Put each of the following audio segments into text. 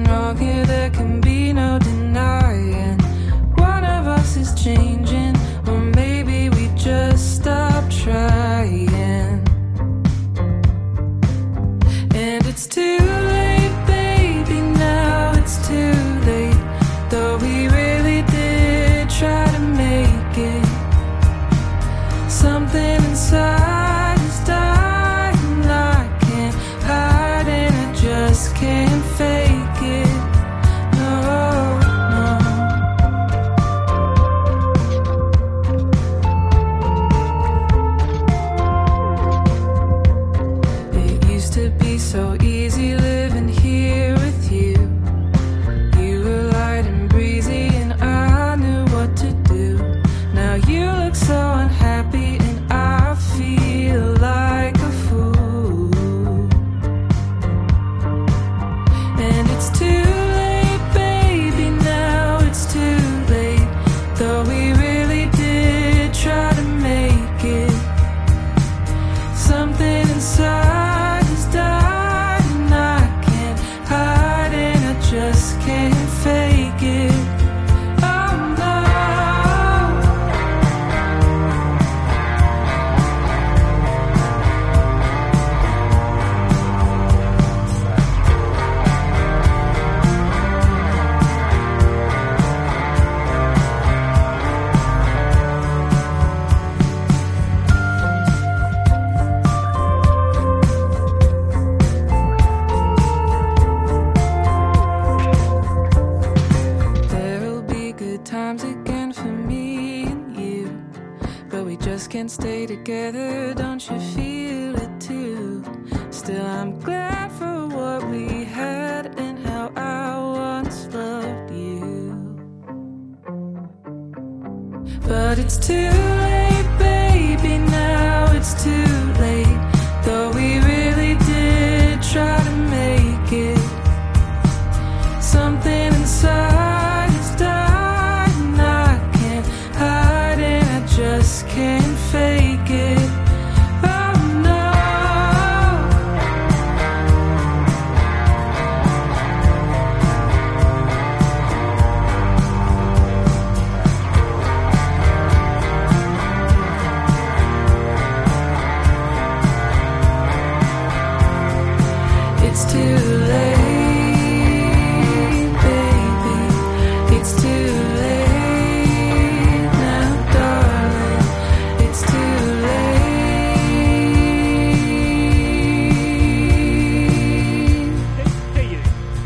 wrong here, there can be no denying. One of us is changing, or maybe we just stop trying. And it's too late, baby, now it's too late. Though we really did try to make it. Something inside is dying, I can't hide and I just can't fake it. No, no. It used to be so easy living here with you. You were light and breezy and I knew what to do. Now you look so unhappy and I feel like a fool. And it's too late, baby, now it's too late. Though we really did try to make it. Something inside is dying, I can't hide and I just can't fake it. Oh no. There'll be good times again for me and you, but we just can't stay together, don't you feel it too? Still I'm glad for what we had and how I once loved you. But it's too late, baby, now it's too late. Though we really did try to make it. Something inside is dying, I can't hide and I just can't fake it. Oh no. It's too late, baby. It's too late now, darling. It's too late.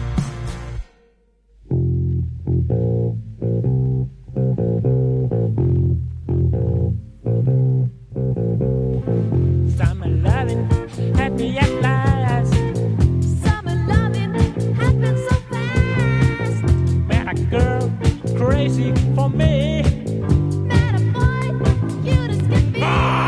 Summer loving had me at last. Summer loving happened so fast. Met a girl crazy for me. Met a boy, cute as can be.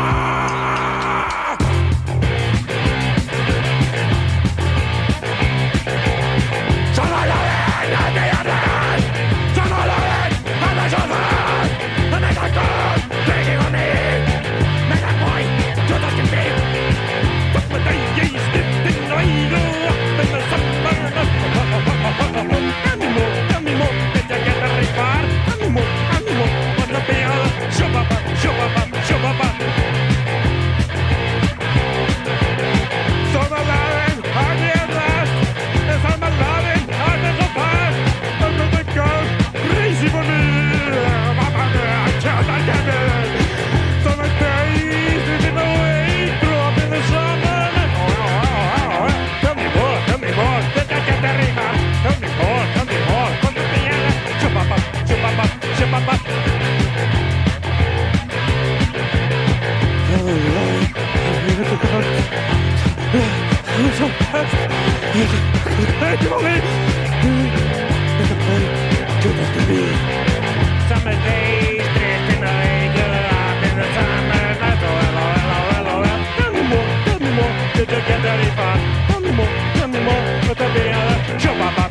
Summer loving had me at last. Summer loving had me so fast. I met a girl crazy for me. Met a boy cute as can be. Took my days lived in the eagle up in the summer. Tell me more, did you get the report? Tell me more, what the bill? Shubba-bub. Summer loving had me at last. Summer loving had me so fast. I met a girl crazy for me. I can't get it. Summer days living away, grew up in the summer. Tell me more, did you get the report? Tell me more, what the bill? Shubba-bub. So fast. Summer days, dressed in the lake, up in the summer night. Oh, hello. Tell me more, did you get the report? Tell me more, what the bill? Shubba-bub.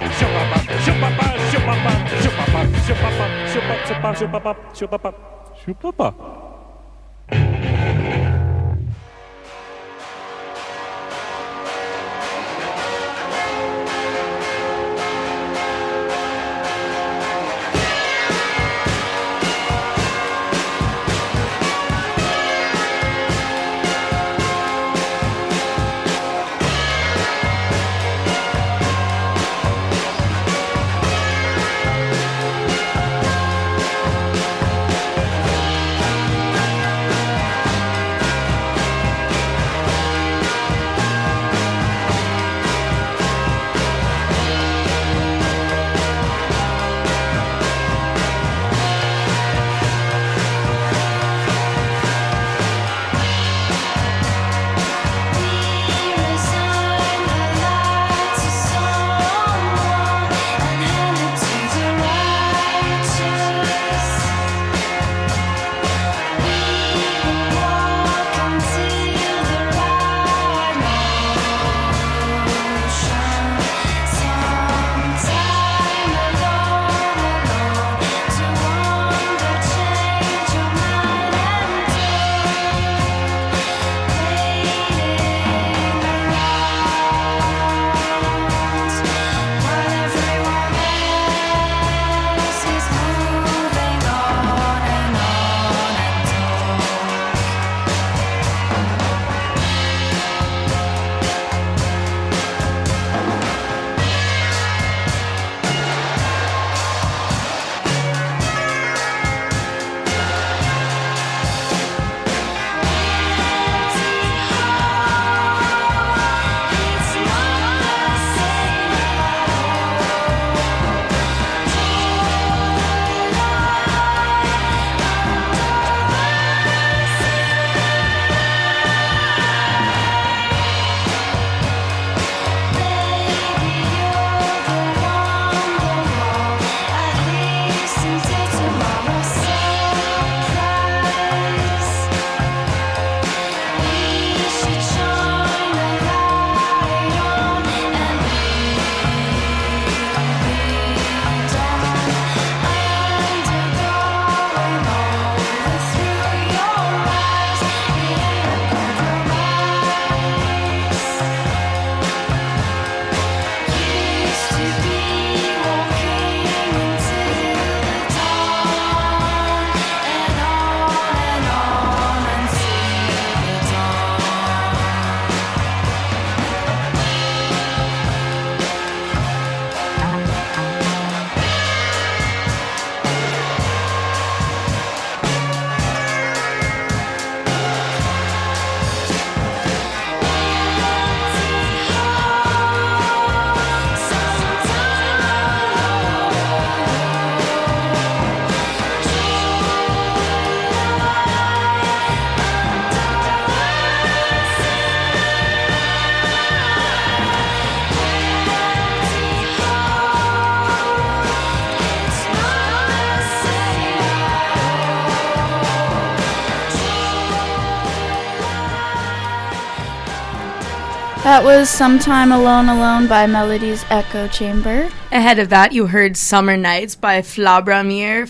That was Sometime Alone Alone by Melody's Echo Chamber. Ahead of that, you heard Summer Nights by Flablarnier,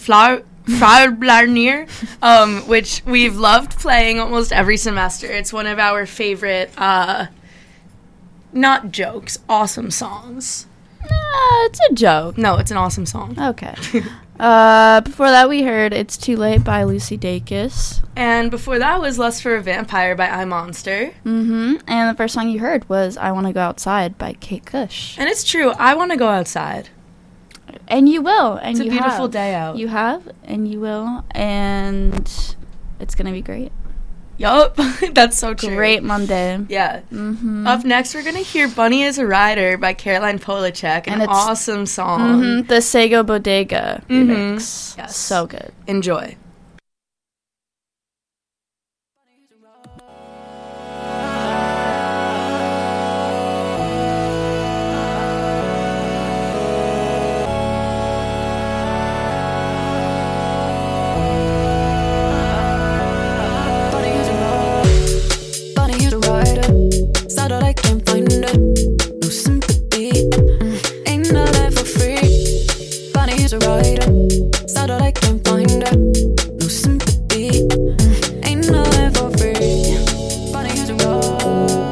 which we've loved playing almost every semester. It's one of our favorite, not jokes, awesome songs. It's a joke. No, it's an awesome song. Okay. Before that, we heard It's Too Late by Lucy Dacus. And before that was Lust for a Vampire by I Monster. Mm-hmm. And the first song you heard was I Want to Go Outside by Kate Cush. And it's true, I want to go outside. And you will. And It's a you beautiful have. day out. You have, and you will. And it's going to be great. Yup, that's so true. Great Monday. Yeah. Mm-hmm. Up next, we're going to hear Bunny is a Rider by Caroline Polachek, an And it's- awesome song. Mm-hmm. The Sego Bodega remix. Yes. So good. Enjoy. Bunny is a rider, sad that I can't find her. No sympathy, ain't nothing for free. Bunny is a rider, sad that I can't find her. No sympathy, ain't nothing for free. Bunny is a rider,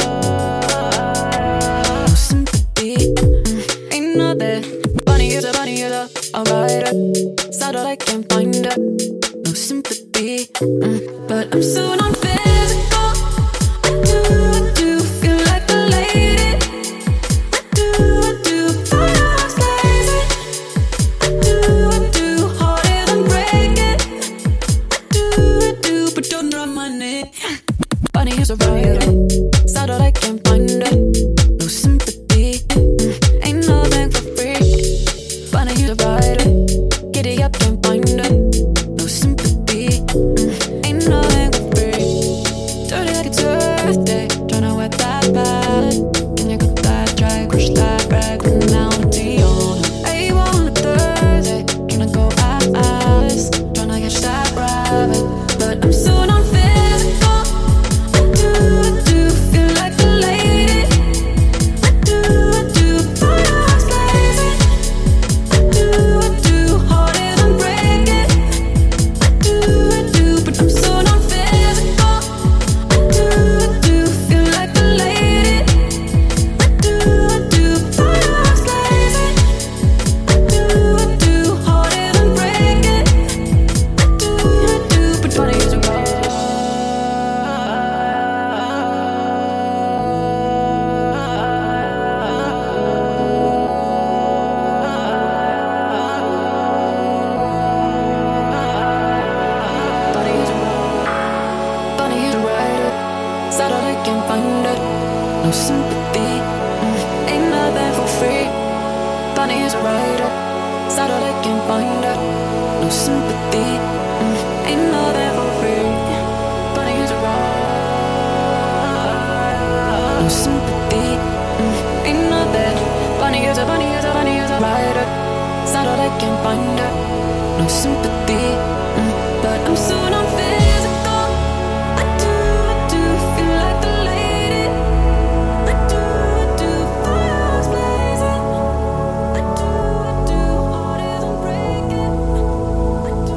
no sympathy, ain't nothing. Bunny is a rider, sad that I can't find her. No sympathy, but I'm so non-physical. I do feel like a lady. I do, firehouse lazy. I do, harder than breaking. I do, but don't drop my neck. Bunny is a rider, sad that I can't find her. No sympathy, ain't nothing for free. Bunny is a rider, giddy up, can't find her. No sympathy, ain't nothing for free. Dirty like it's Thursday, tryna wet that bad. Can you cut that dry, crush that rag, and now the tea on it. I want a Thursday, tryna go Alice, tryna catch that rabbit, but I'm so non-physical. I do feel like a lady. I do, firehouse lazy. I do, harder than breaking. I do, but I'm so non-physical. I do feel like a lady. I do, firehouse lazy. I do, harder than breaking. I do, but Bunny is a Bunny is a rider, sad that I can't find her. No sympathy, ain't nothing for free. Bunny is a rider, sad that I can't find her. No sympathy, ain't nothing for free. Bunny is a rider, no sympathy, ain't nothing. Bunny is a rider, sad that I can't find her. No sympathy, but I'm so non-physical. I do feel like a lady. I do, firehouse blazing. I do, harder than breaking. I do.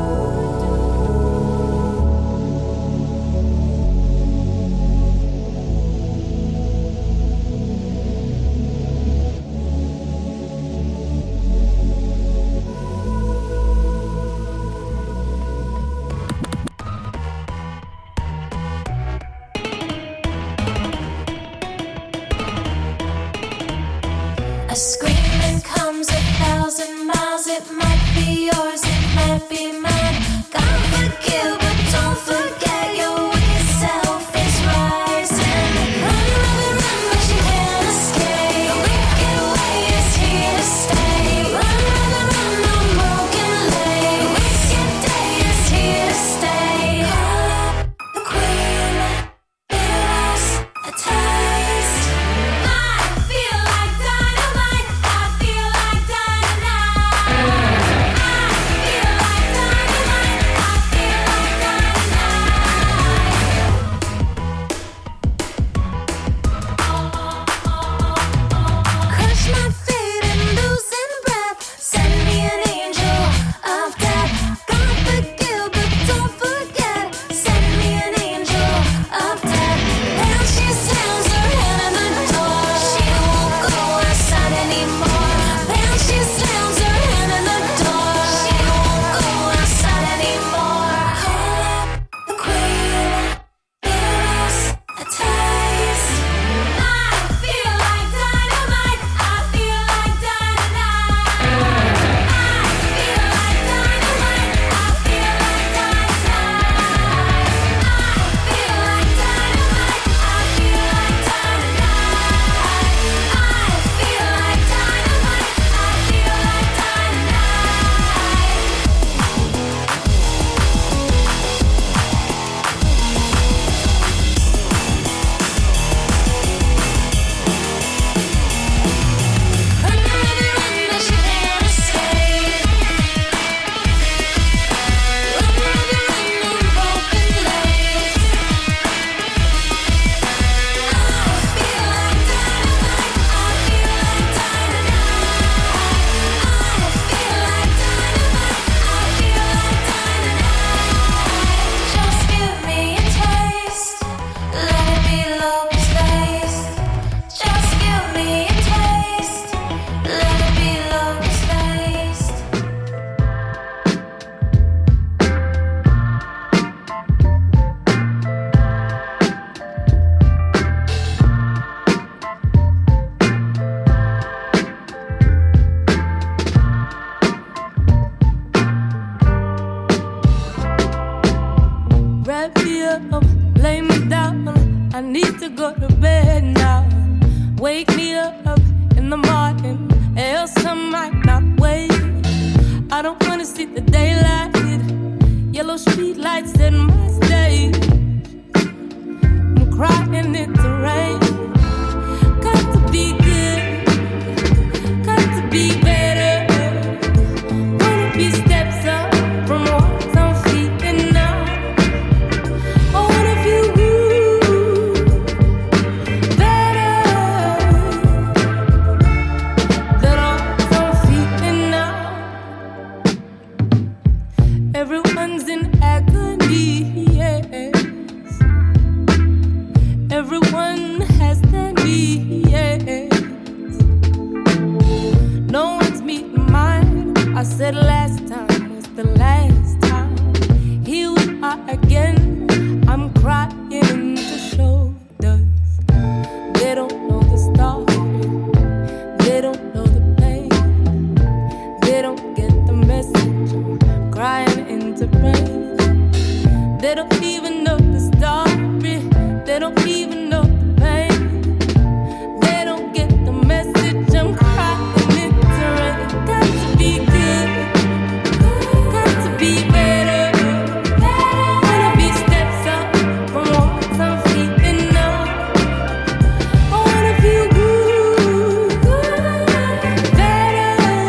A screaming comes 1,000 miles. It might be yours, it might be mine. God forgive, but don't forget your wicked self is rising. Run, run, run, but you can't escape. The wicked way is here to stay. Run, run, run, no broken leg. The wicked day is here to stay. Call up the queen, give us a taste. I feel like dynamite. I feel like dynamite. I feel like dynamite. I feel like dynamite. wake me up in the morning, else I might not wait. I don't wanna see the daylight, yellow street lights in my stage. I'm crying in the rain. Got to be good, got to be better. Wanna be steps up from what I'm feeling now. I wanna feel better than all I'm feeling now. Everyone's in agony, yes. Everyone has their needs. No one's meeting mine. I said last time was the last time. Here we are again. I'm crying into shoulders. They don't know the story. They don't know the pain. They don't get the message. I'm crying into rain. They don't even know the story. They don't even know the pain. They don't get the message. I'm crying into rain. Got to be good, got to be better. Wanna be steps up from what I'm feeling now. I wanna feel good, better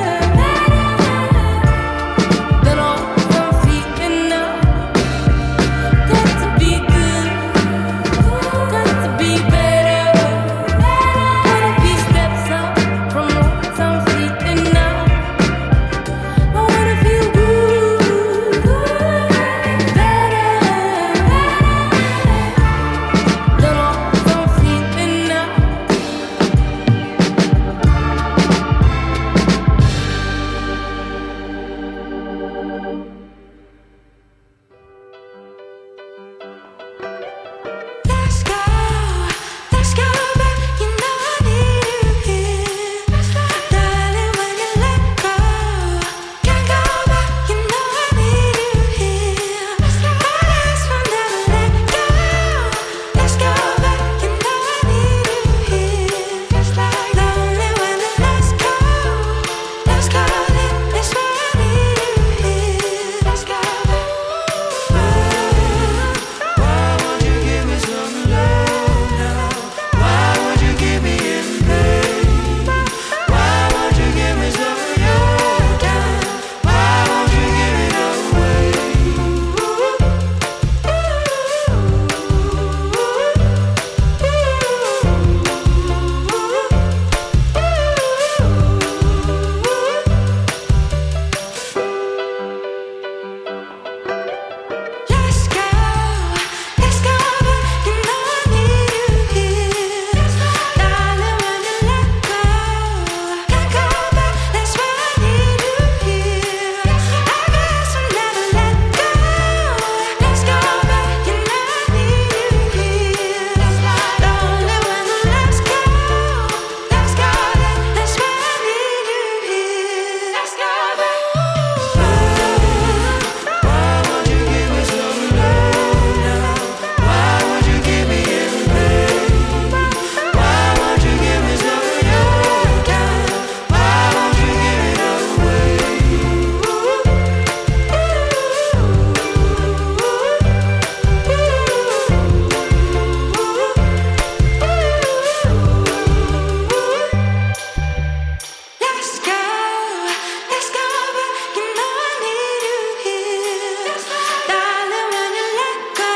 than all I'm feeling now. Got to be good, got to be better. Wanna be steps up from what I'm feeling now. I wanna feel good, better than all I'm feeling now. Let's go back, you know I need you here. Darling, when you let go, can't go back, you know I need you here. Promise we'll never let go. Let's go back, you know I need you here. Darling, when the lights go, let's go, that's why I need you here. Let's go back. Why won't you give me some love now? Why won't you keep me in pain? Why won't you give me some of your time? Why won't you give it away? Let's go back, you know I need you here. Darling, when you let go, can't go back, that's why I need you here. I guess we'll never let go. Let's go back, you know I need you here. Darling, when the lights go, let's go back, that's why I need you here. Let's go back. Why won't you give me some love now? Why won't you keep me in pain? Why won't you give me some of your time? Why won't you give it away? Let's go back, you know I need you here. Darling, when you let go,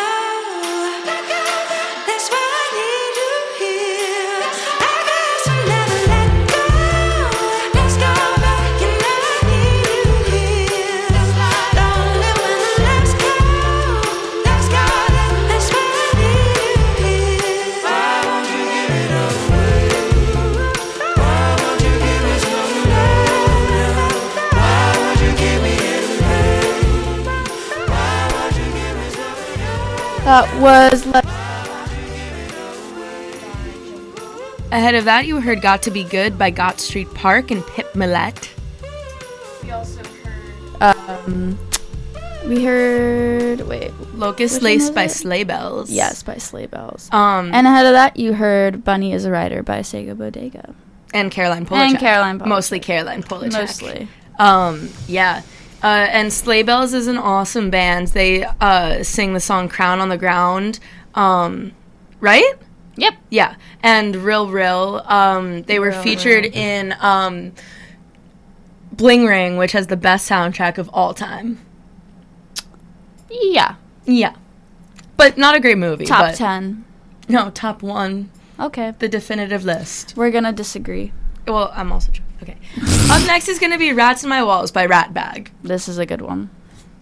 that's why I need you here. I guess we'll never let go. Let's go back, you know I need you here. Darling, when the lights go, let's go back, that's why I need you here. Why won't you give it away? Why won't you give me some love now? Why won't you keep me in pain? Why won't you give me some of your That was Ahead of that, you heard Got to Be Good by Got Street Park and Pip Millette. We also heard We heard, wait. Locust Which one Lace was by it? Sleigh Bells. Yes, by Sleigh Bells. And And ahead of that, you heard Bunny is a Rider by Sega Bodega. Caroline Polachek. And Caroline Polachek. Mostly Caroline Polachek. Mostly. Yeah. And Sleigh Bells is an awesome band. They sing the song Crown on the Ground. Right? Yep. Yeah. And Rill, they were Rill featured in Bling Ring, which has the best soundtrack of all time. Yeah. Yeah. But not a great movie. Top but 10. No, top 1. Okay. The definitive list. We're going to disagree. Well, I'm also joking. Okay. Up next is going to be Rats in My Walls by Ratbag. This is a good one.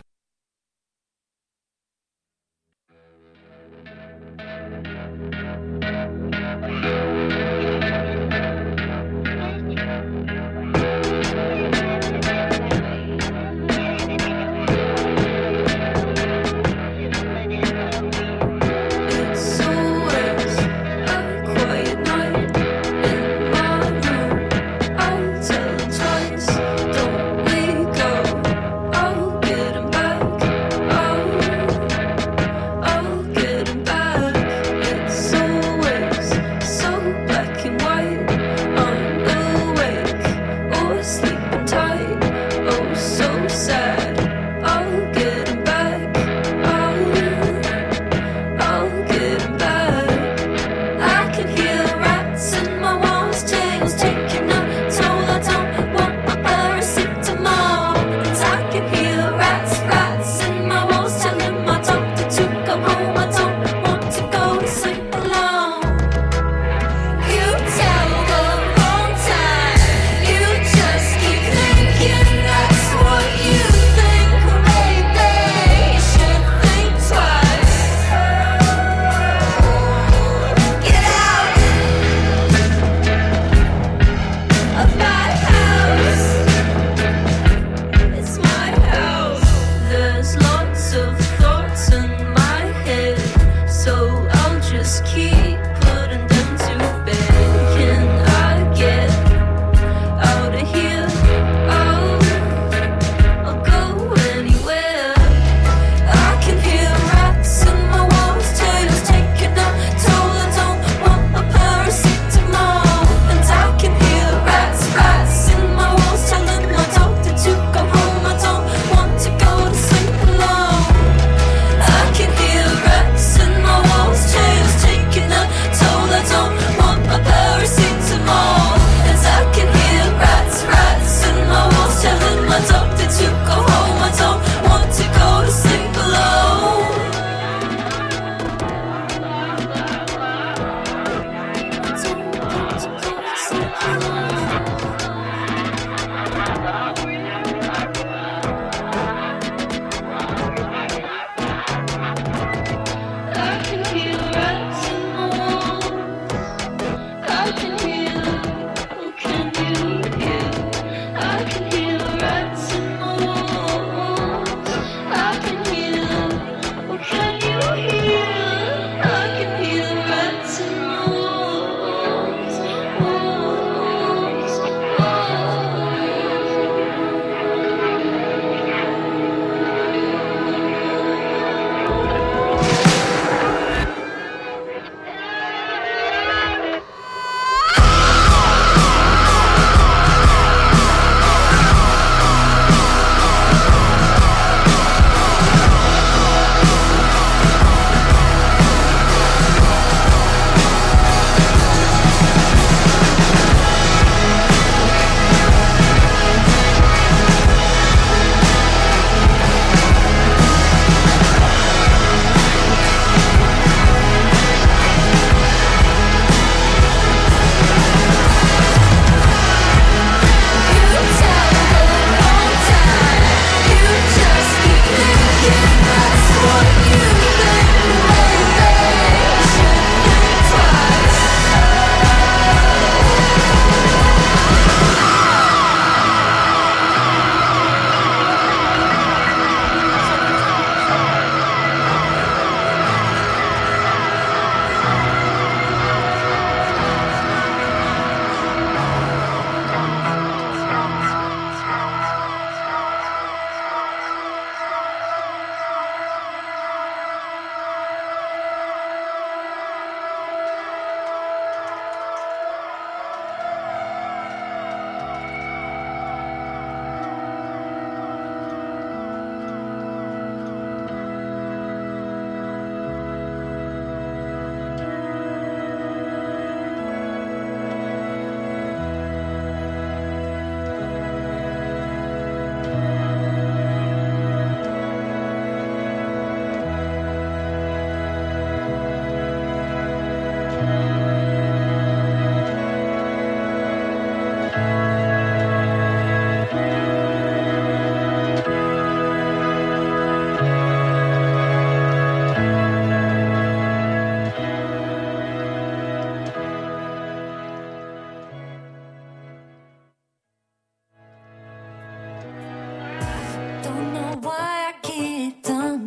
It's always a quiet night in my room. I'll tell twice, don't we go? I'll give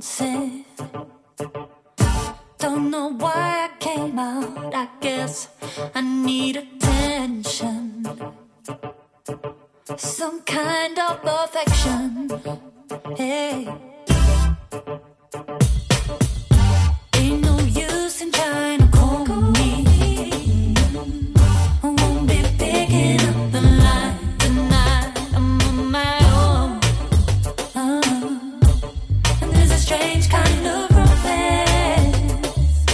dancing. Don't know why I came out. I guess I need attention, some kind of affection. Hey, ain't no use in trying to call me. I won't be picking up the line tonight. I'm on my own. And there's a strange kind of romance.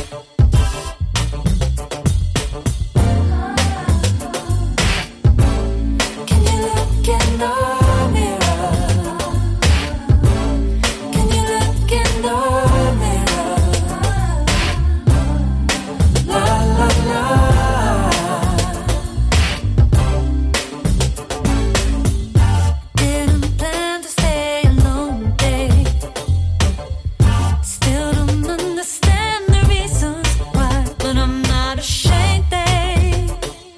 Can you look in the mirror? Can you look in the mirror? La la la. Didn't plan to stay alone, babe. Still don't understand the reasons why, but I'm not ashamed, babe.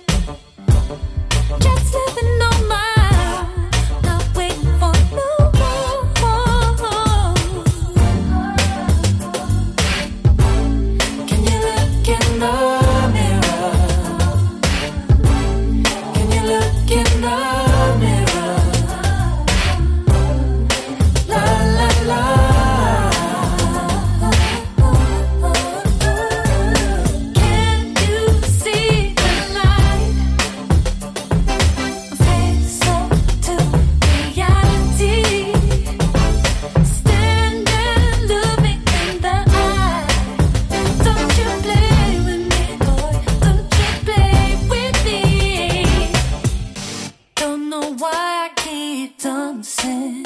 Just living on my own, not waiting for no more. Can you look in the mirror? Can you look in the mirror? La la la. Can you see the light? Face up to reality. Stand and look me in the eye. Don't you play with me, boy. Don't you play with me. Don't know why I keep dancing.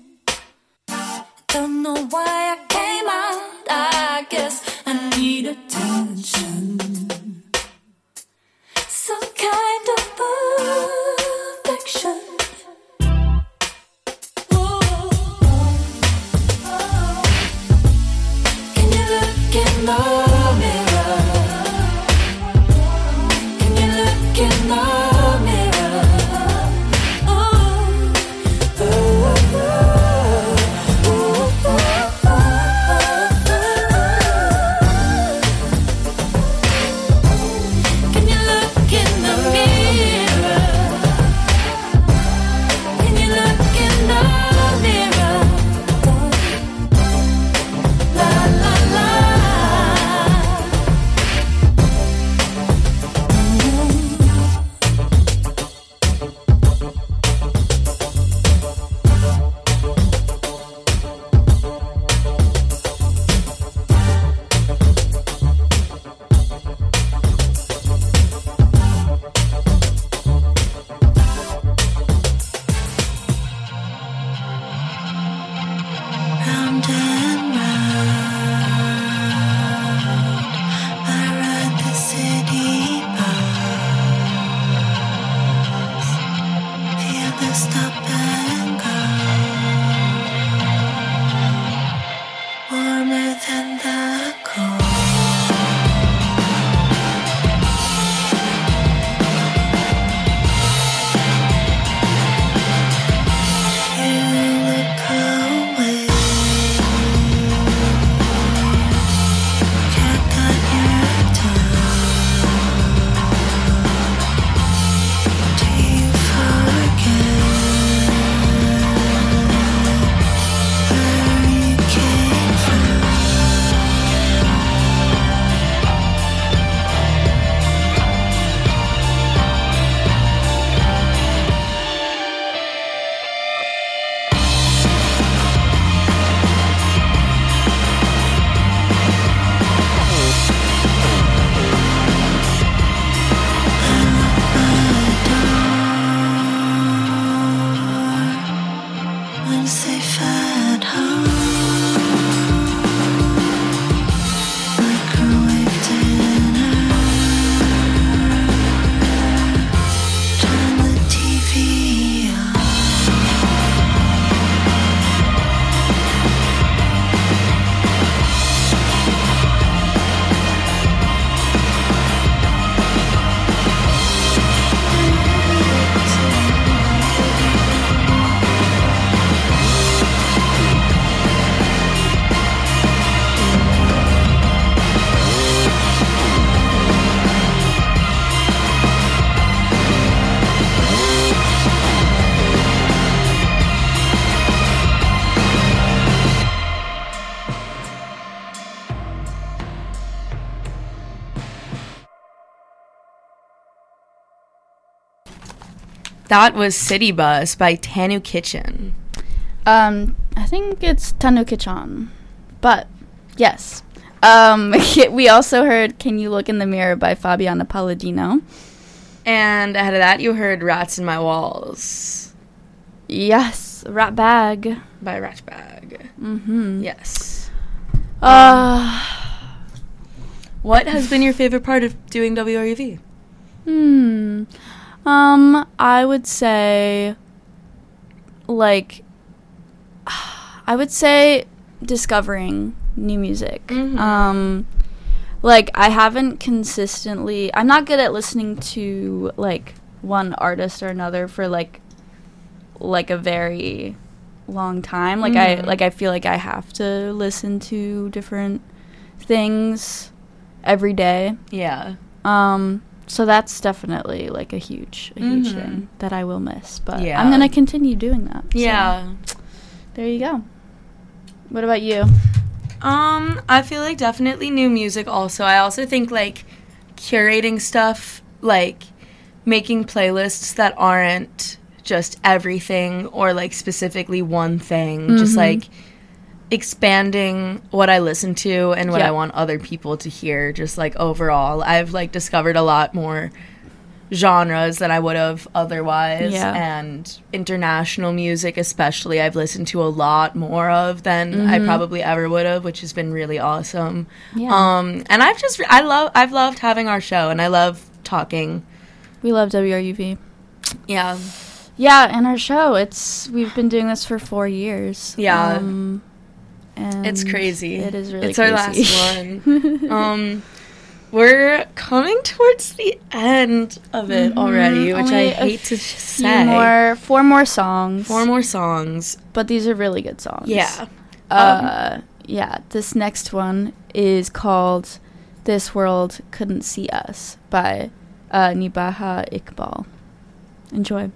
Don't know why I came out. I guess I need attention, some kind of affection. Can you look in the mirror? Can you look in the mirror? Can you look in the mirror? Can you look in the mirror? La la la. Round and round, I ride the city bus. Feel the stop and go, warmer than the cold. Feeling the cold wind. Check on your tongue. Do you forget where you came from? Once they fed home, microwave dinner, turn the TV on. That was City Bus by Tanu Kitchen. I think it's Tanukichan. But, yes. We also heard Can You Look in the Mirror by Fabiana Palladino. And ahead of that, you heard Rats in My Walls Yes, Rat Bag. by Ratbag. Mm-hmm. Yes. What has been your favorite part of doing WRUV? I would say, like, discovering new music. Like, I haven't consistently, I'm not good at listening to, like, one artist or another for, like a very long time. Like, I feel like I have to listen to different things every day. Yeah. So that's definitely, like, a huge thing that I will miss. But Yeah. I'm going to continue doing that. So Yeah. there you go. What about you? I feel like definitely new music also. I also think, like, curating stuff, like, making playlists that aren't just everything or, like, specifically one thing. Just, like, expanding what I listen to and what I want other people to hear. Just, like, overall. I've, like, discovered a lot more genres than I would have otherwise. Yeah. And international music especially I've listened to a lot more of than I probably ever would have, which has been really awesome. Yeah. And I've loved having our show, and I love talking. We love WRUV. Yeah. Yeah, and our show, we've been doing this for 4 years. Yeah. And It's crazy. It is really it's crazy. our last one. We're coming towards the end of it already, which Only I hate to say. 4 more songs. 4 more songs. But these are really good songs. Yeah. Yeah, this next one is called This World Couldn't See Us by Nibaha Iqbal. Enjoy.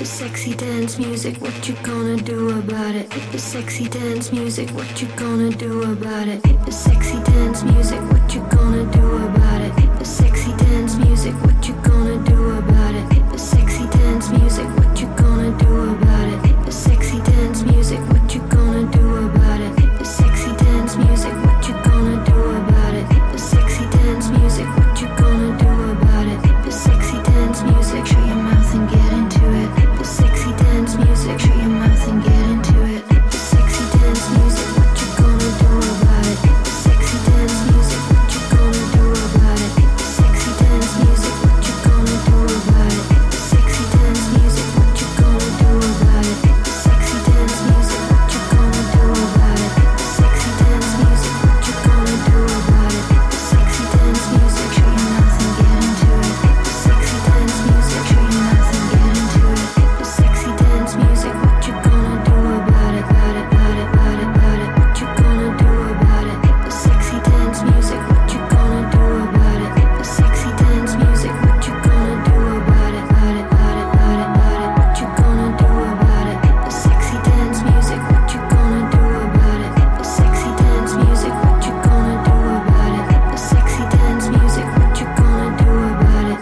sexy dance music, what you gonna do about it? Hit the sexy dance music, what you gonna do about it? Hit the sexy dance music, what you gonna do about it? Hit the sexy dance music, what you gonna do about it? Hit the sexy dance music, what you gonna do about it? Hit the sexy dance music, what you gonna do about it? Hit the sexy dance music, what you gonna do about it? Hit the sexy dance music, what you gonna do about it? Hit the sexy dance music, shut your mouth and get into it. Hit the sexy dance music, shut your mouth and get into it. Hit the sexy dance music, what you gonna do about it? Hit the sexy dance music, what you gonna do about it? Hit the sexy dance music, what you gonna do about it? Hit the sexy dance music, what you gonna do about it? Hit the sexy dance music, what you gonna do about it? Hit the sexy dance music, what you gonna do about it? Hit the sexy dance music, shut your mouth and get into it. Hit the sexy dance music, shut your mouth and get into it. Hit the sexy dance music, what you gonna do about it? About it, about it, about it, about it. What you gonna do about it? Hit the sexy dance music, what you gonna do about it? Hit the sexy dance music, what you gonna do about it? About it, about it, about it, about it. What you gonna do about it? Hit the sexy dance music, what you gonna do about it? Hit the sexy dance music, what you gonna do about it? Hit the sexy dance music, what you gonna do about it?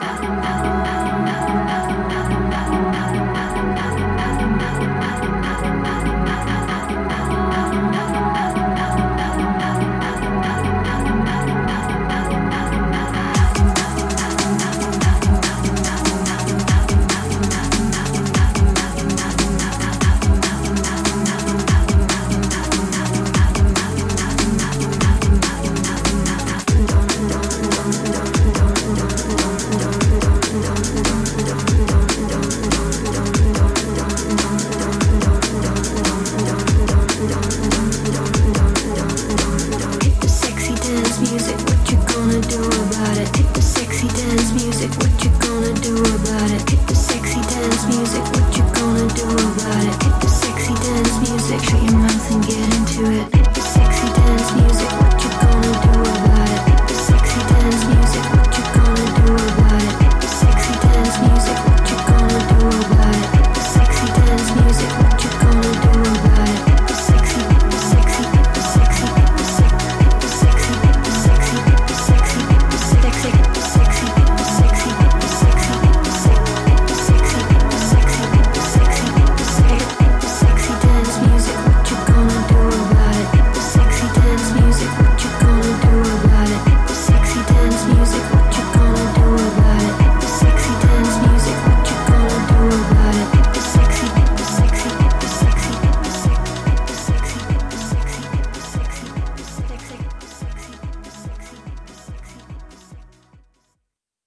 Hit the sexy dance music, what you gonna do about it? Hit the sexy dance music, what you gonna do about it? Hit the sexy dance music, what you gonna do about it? Hit the sexy dance music, shut your mouth and get into it. Hit the sexy dance music, what you gonna do about it? Hit the sexy dance music, what you gonna do about it? Hit the sexy dance music, what you gonna do about it? Hit the sexy dance music, what you gonna do about it? Hit the sexy, hit the sexy, hit the sexy, hit the sexy, hit the sexy, hit the sexy, hit the sexy, hit the sexy, hit the sexy, hit the sexy, hit the sexy, hit the sexy, hit the sexy, hit the sexy, hit the sexy, hit the sexy dance music, what you gonna do about it? Hit the sexy dance music, what you gonna do about it? Hit the sexy dance music, what you gonna do about it? Hit the sexy dance music, what you gonna do about it? Hit the sexy, hit the sexy, hit the sexy, hit the sexy, hit the sexy, hit the sexy, hit the sexy, hit the sexy, hit the sexy, hit the sexy, hit the sexy.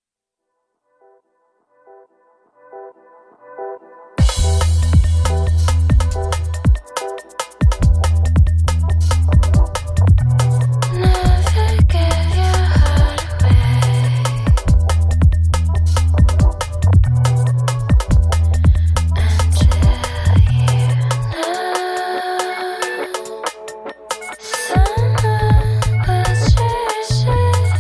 Never give your heart away until you know someone was chasing.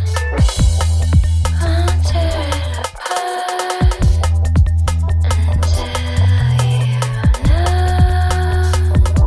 I'll tear it apart until you know.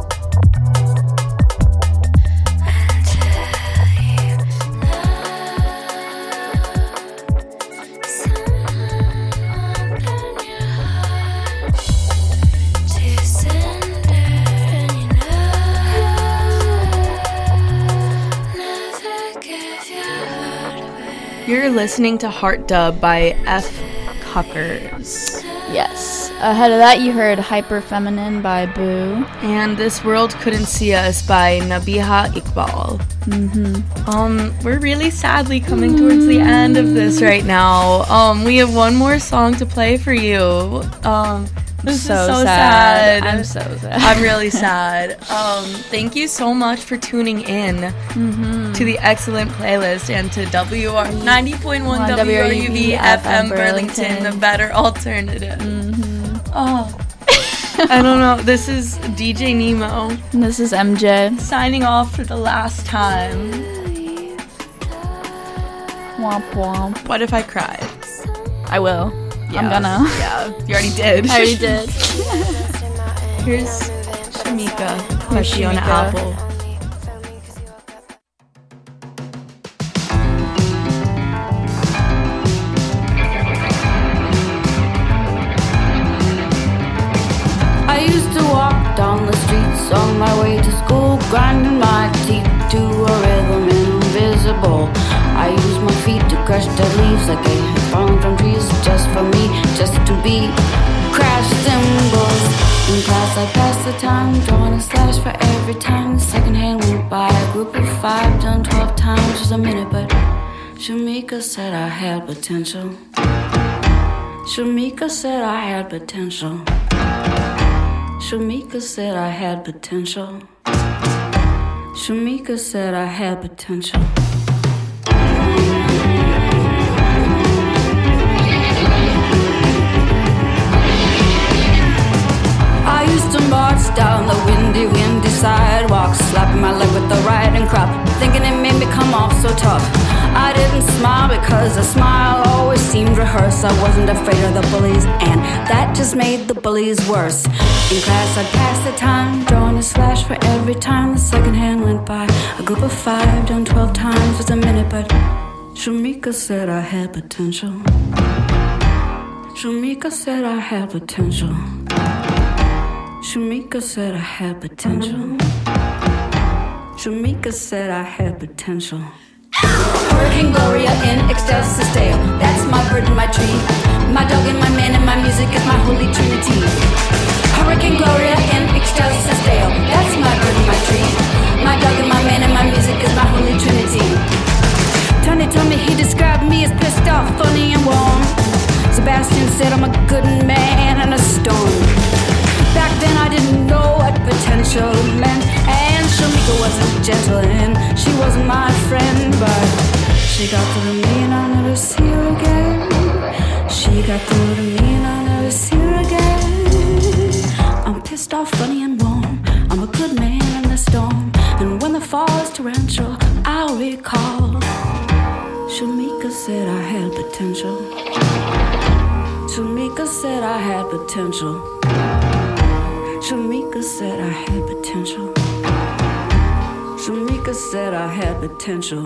You're listening to Heart Dub by F. Cuckers. Yes. Ahead of that, you heard Hyper Feminine by Boo. And This World Couldn't See Us by Nabiha Iqbal. We're really sadly coming towards the end of this right now. We have one more song to play for you. This is so sad. I'm so sad. I'm really sad. Thank you so much for tuning in to the excellent playlist and to 90.1 WRUV FM Burlington, the better alternative. Oh, I don't know. This is DJ Nemo And this is MJ. signing off for the last time. Womp womp. What if I cried? I will. I'm gonna. Yeah, you already did. I already did. Here's Shamika by Fiona Shamika? Apple. I used to walk down the streets on my way to school, grinding my teeth to a rhythm invisible. I used my feet to crush dead leaves like they had fallen from trees, just for me, just to be crash cymbals. In class I passed the time, drawing a slash for every time the second hand went by. A group of 5 done 12 times was a minute, but Shamika said I had potential. Shamika said I had potential. Shamika said I had potential. Shamika said I had potential. I used to march down the windy sidewalk, slapping my leg with the riding crop, thinking it made me come off so tough. I didn't smile because a smile always seemed rehearsed. I wasn't afraid of the bullies, and that just made the bullies worse. In class I'd pass the time, drawing a slash for every time the second hand went by. A group of 5 done 12 times was a minute, but Shamika said I had potential. Shamika said I had potential. Shamika said I had potential. Shamika said I had potential. Hurricane Gloria in Excelsis Dale. That's my bird and my tree. My dog and my man and my music is my holy trinity. Hurricane Gloria in Excelsis Dale. That's my bird and my tree. My dog and my man and my music is my holy trinity. Tony told me he described me as pissed off, funny and warm. Sebastian said I'm a good man in a storm. Back then I didn't know what potential meant, and Shamika wasn't gentle and she wasn't my friend, but she got through to me and I'll never see her again. She got through to me and I'll never see her again. I'm pissed off, funny and warm. I'm a good man in the storm, and when the fall is torrential, I'll recall Shamika said I had potential. Shamika said I had potential. Shamika said I had potential. Shamika said I had potential.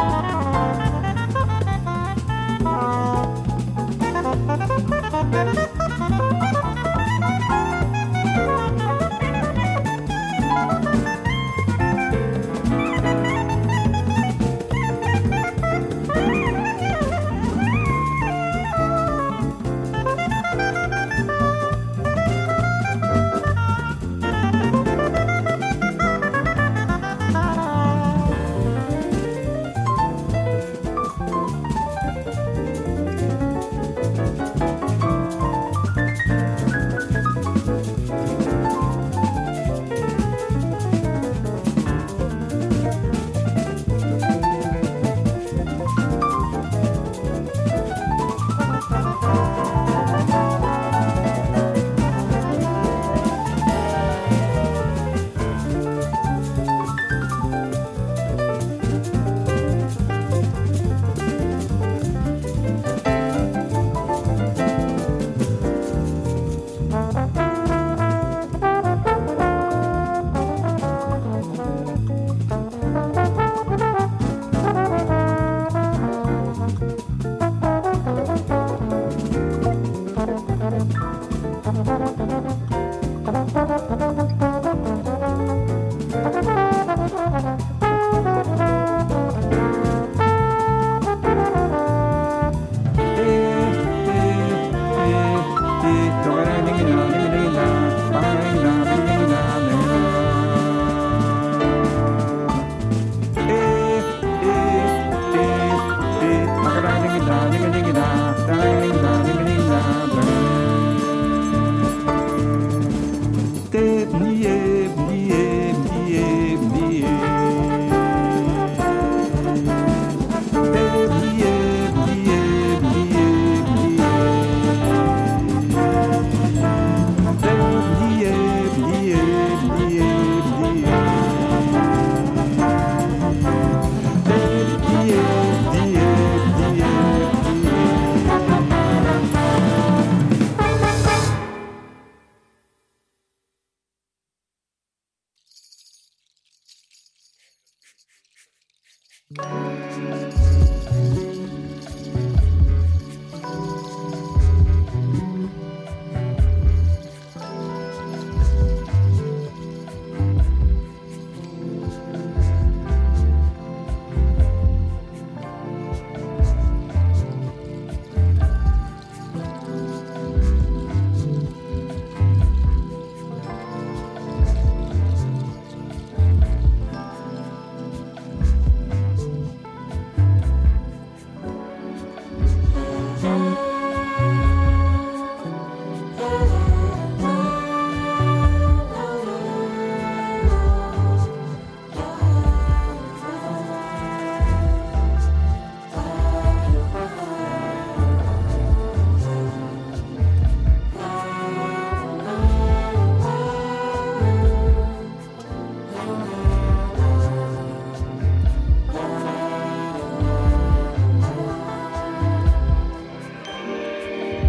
Bye.